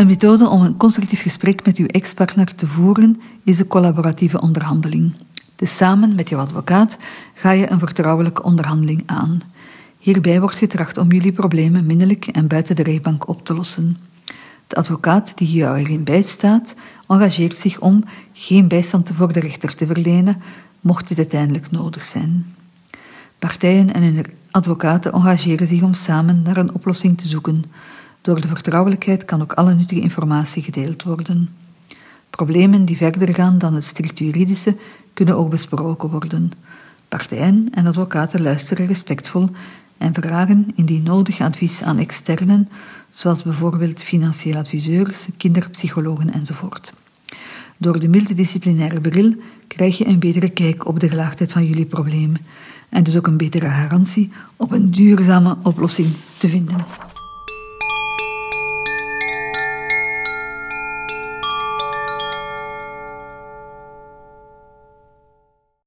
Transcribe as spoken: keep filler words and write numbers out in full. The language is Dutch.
Een methode om een constructief gesprek met uw ex-partner te voeren is de collaboratieve onderhandeling. Dus samen met jouw advocaat ga je een vertrouwelijke onderhandeling aan. Hierbij wordt getracht om jullie problemen minnelijk en buiten de rechtbank op te lossen. De advocaat die jou hierin bijstaat, engageert zich om geen bijstand voor de rechter te verlenen, mocht dit uiteindelijk nodig zijn. Partijen en hun advocaten engageren zich om samen naar een oplossing te zoeken. Door de vertrouwelijkheid kan ook alle nuttige informatie gedeeld worden. Problemen die verder gaan dan het strikt juridische kunnen ook besproken worden. Partijen en advocaten luisteren respectvol en vragen indien nodig advies aan externen, zoals bijvoorbeeld financiële adviseurs, kinderpsychologen enzovoort. Door de multidisciplinaire bril krijg je een betere kijk op de gelaagdheid van jullie probleem en dus ook een betere garantie op een duurzame oplossing te vinden.